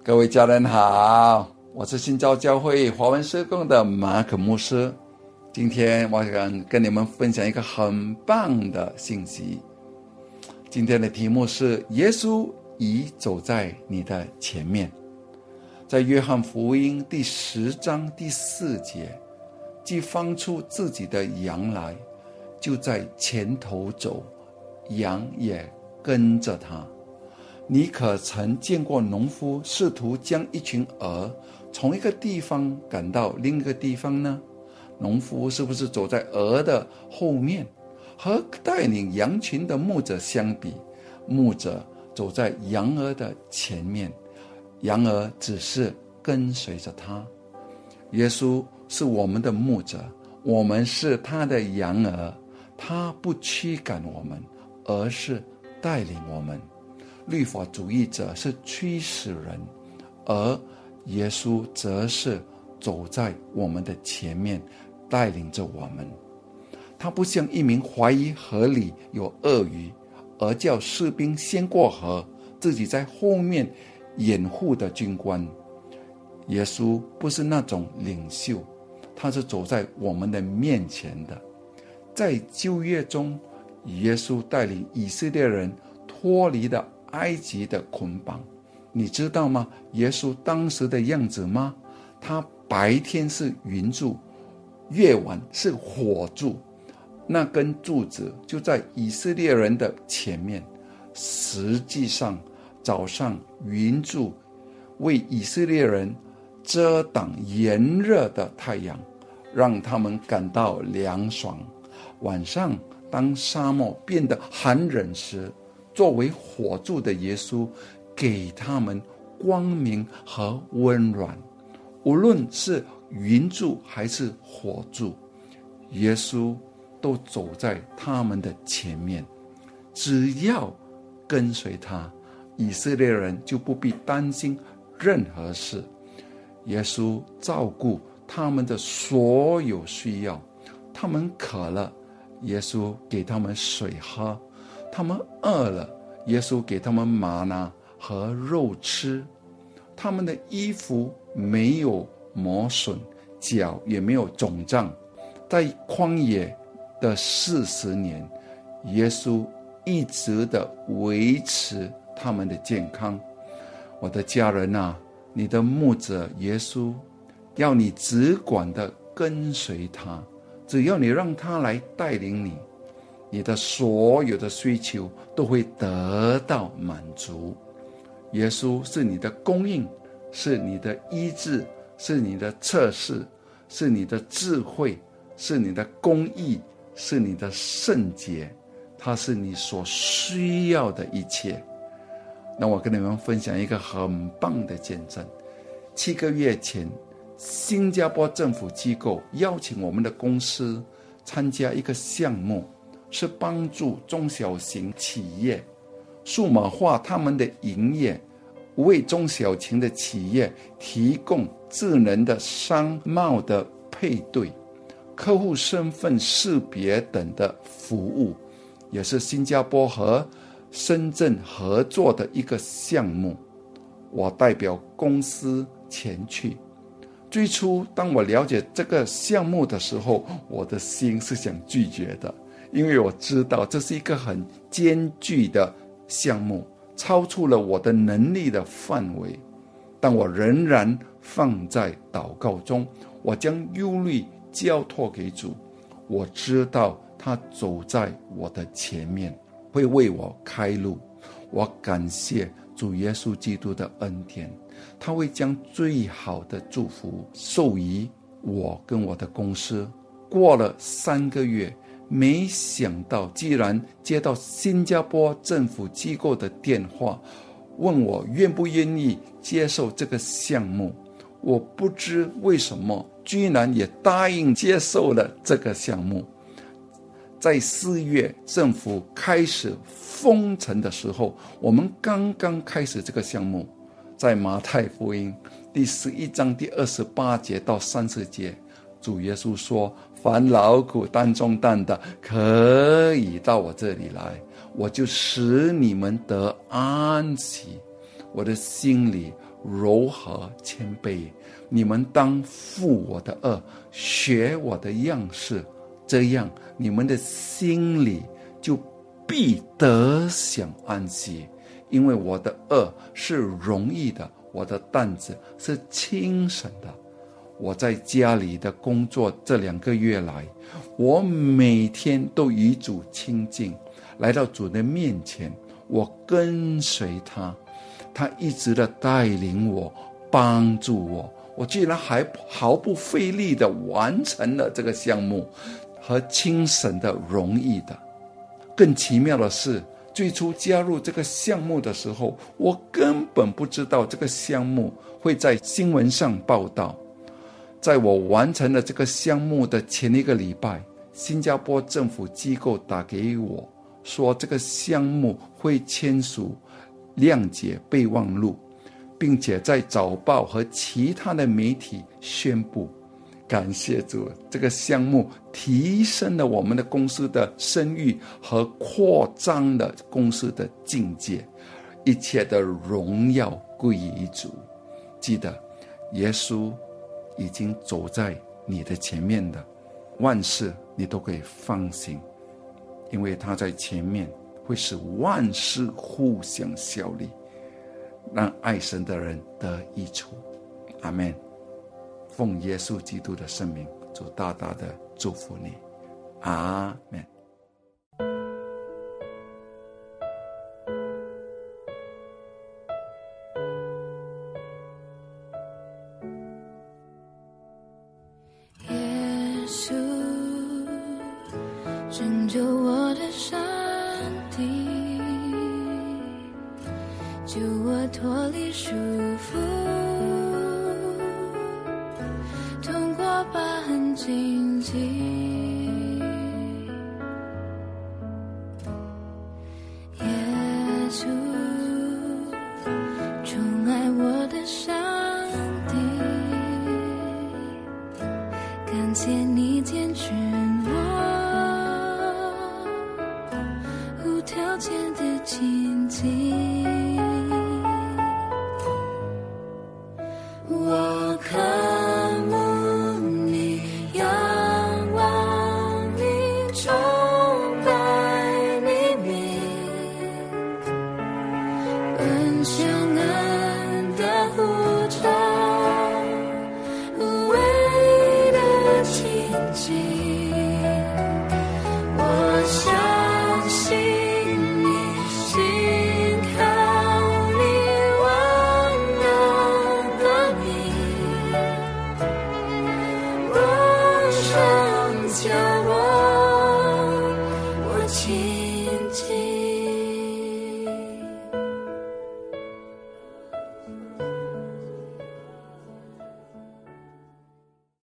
各位家人好，我是新造教会华文事工的马可牧师。今天我想跟你们分享一个很棒的信息。今天的题目是耶稣已走在你的前面。在约翰福音第10章第4节，既放出自己的羊来，就在前头走，羊也跟着他。你可曾见过农夫试图将一群鹅从一个地方赶到另一个地方呢？农夫是不是走在鹅的后面？和带领羊群的牧者相比，牧者走在羊儿的前面，羊儿只是跟随着他。耶稣是我们的牧者，我们是他的羊儿，他不驱赶我们，而是带领我们。律法主义者是驱使人，而耶稣则是走在我们的前面，带领着我们。他不像一名怀疑河里有鳄鱼，而叫士兵先过河，自己在后面掩护的军官。耶稣不是那种领袖，他是走在我们的面前的。在旧约中，耶稣带领以色列人脱离了埃及的捆绑。你知道吗？耶稣当时的样子吗？他白天是云柱，夜晚是火柱，那根柱子就在以色列人的前面。实际上，早上云柱为以色列人遮挡炎热的太阳，让他们感到凉爽。晚上，当沙漠变得寒冷时，作为火柱的耶稣给他们光明和温暖。无论是云柱还是火柱，耶稣都走在他们的前面。只要跟随他，以色列人就不必担心任何事。耶稣照顾他们的所有需要。他们渴了，耶稣给他们水喝；他们饿了，耶稣给他们玛拿和肉吃。他们的衣服没有磨损，脚也没有肿胀。在旷野的40年，耶稣一直的维持他们的健康。我的家人啊，你的牧者耶稣要你只管的跟随他，只要你让他来带领你，你的所有的需求都会得到满足。耶稣是你的供应，是你的医治，是你的测试，是你的智慧，是你的公义，是你的圣洁。他是你所需要的一切。那我跟你们分享一个很棒的见证。7个月前，新加坡政府机构邀请我们的公司参加一个项目，是帮助中小型企业数码化他们的营业，为中小型的企业提供智能的商贸的配对、客户身份识别等的服务，也是新加坡和深圳合作的一个项目。我代表公司前去。最初当我了解这个项目的时候，我的心是想拒绝的，因为我知道这是一个很艰巨的项目，超出了我的能力的范围。但我仍然放在祷告中，我将忧虑交托给主。我知道他走在我的前面，会为我开路。我感谢主耶稣基督的恩典，他会将最好的祝福授予我跟我的公司。过了3个月，没想到既然接到新加坡政府机构的电话，问我愿不愿意接受这个项目。我不知为什么居然也答应接受了这个项目。在4月政府开始封城的时候，我们刚刚开始这个项目。在马太福音第11章第28节到30节，主耶稣说：凡劳苦担重担的，可以到我这里来，我就使你们得安息。我的心里柔和谦卑，你们当负我的恶，学我的样式，这样你们的心里就必得享安息。因为我的恶是容易的，我的担子是轻省的。我在家里的工作这2个月来，我每天都与主亲近，来到主的面前，我跟随他，他一直的带领我，帮助我，我居然还毫不费力的完成了这个项目，和轻省的容易的。更奇妙的是，最初加入这个项目的时候，我根本不知道这个项目会在新闻上报道。在我完成了这个项目的前1个礼拜，新加坡政府机构打给我，说这个项目会签署谅解备忘录，并且在早报和其他的媒体宣布。感谢主，这个项目提升了我们的公司的声誉和扩张了公司的境界，一切的荣耀归于主。记得耶稣已经走在你的前面的，万事你都可以放心，因为他在前面会使万事互相效力，让爱神的人得益处。阿们。奉耶稣基督的圣名，主大大的祝福你。阿们。 耶稣，拯救我的上帝，救我脱离束缚，通过疤痕荆棘。耶稣，宠爱我的上帝，感谢你坚持我，无条件的亲近。我渴慕你，仰望你，崇拜你名，奔向恩的呼召，无畏的亲近。我相信你，信靠你，万能的名，若上加我亲近。